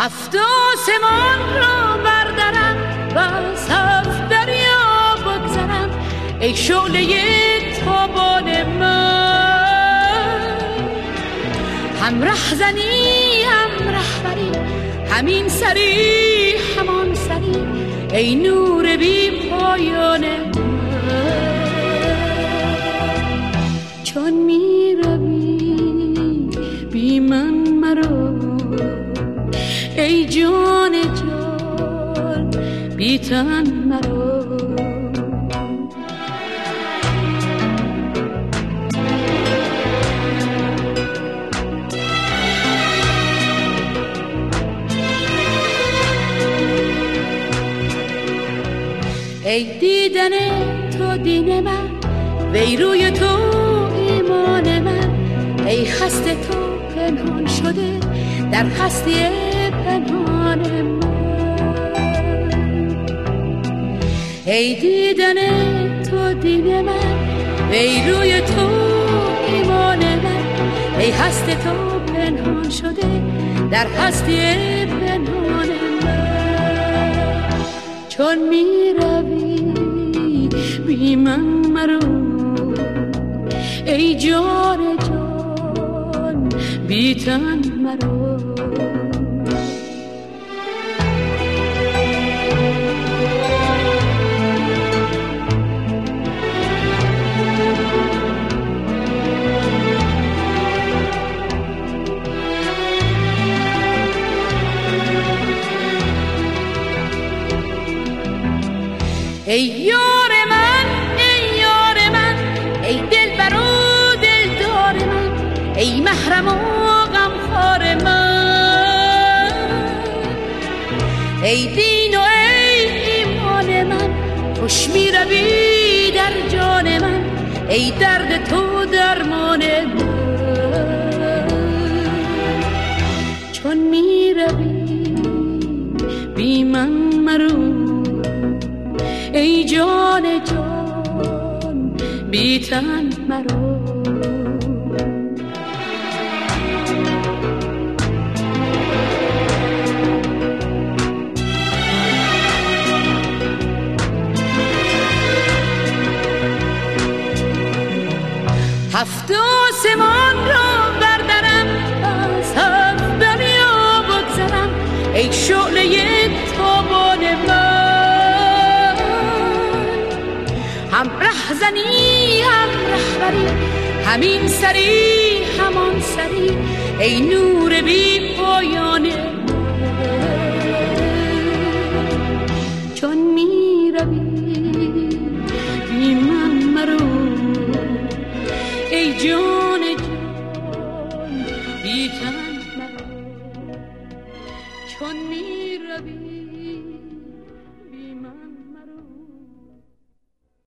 هفت آسمان را بردارم و از هفت دریا بگذرم ای شعله تابان من. هم رهزنی هم رهبری، همین سری همان سری ای نور بی پایان من. چون می روی بی من مرو ای جان جان بی تن مرو. ای دیدن تو دین من، وی روی تو ایمان من، ای هست تو پنهان شده در هستی پنهان من. ای دیدن تو دین من، ای روی تو ایمان من، ای هست تو پنهان شده در هستی پنهان من. چون می روی بی من مرو ای جان جان بی تن مرو. ای یار من ای یار من، ای دلبر و دلدار من، ای محرم و غمخوار من. ای دین و ای ایمان من، خوش می روی در جان من، ای درد تو درمان من. چون می روی بی من مرو ای جان جان بی تن مرو. هفت آسمان را بردارم از هفت دریا بگذرم ای شعله تابان من. هم رهزنی هم رهبری، همین سری همان سری ای نور بی پایان من. چون می روی بی من مرو ای جان جان بی تن مرو. چون می روی